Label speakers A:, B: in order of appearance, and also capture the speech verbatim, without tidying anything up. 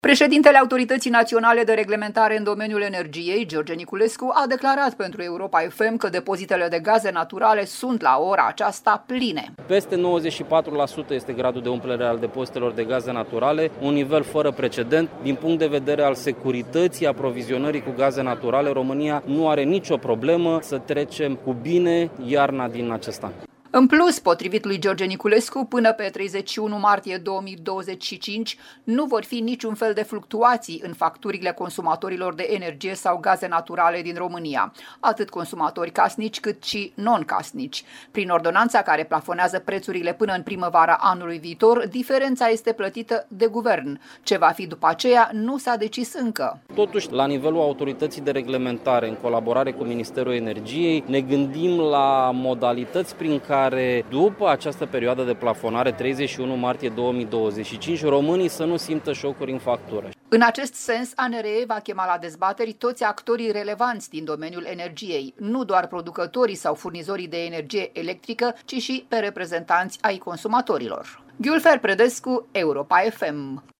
A: Președintele Autorității Naționale de Reglementare în domeniul energiei, George Niculescu, a declarat pentru Europa F M că depozitele de gaze naturale sunt la ora aceasta pline.
B: Peste nouăzeci și patru la sută este gradul de umplere al depozitelor de gaze naturale, un nivel fără precedent. Din punct de vedere al securității aprovizionării cu gaze naturale, România nu are nicio problemă să trecem cu bine iarna din acest an.
A: În plus, potrivit lui George Niculescu, până pe treizeci și unu martie două mii douăzeci și cinci nu vor fi niciun fel de fluctuații în facturile consumatorilor de energie sau gaze naturale din România, atât consumatori casnici cât și non-casnici. Prin ordonanța care plafonează prețurile până în primăvara anului viitor, diferența este plătită de guvern. Ce va fi după aceea nu s-a decis încă.
B: Totuși, la nivelul autorității de reglementare, în colaborare cu Ministerul Energiei, ne gândim la modalități prin care care, după această perioadă de plafonare, treizeci și unu martie două mii douăzeci și cinci, românii să nu simtă șocuri în factură.
A: În acest sens, A N R E va chema la dezbateri toți actorii relevanți din domeniul energiei, nu doar producătorii sau furnizorii de energie electrică, ci și pe reprezentanți ai consumatorilor. Gülfer Predescu, Europa F M.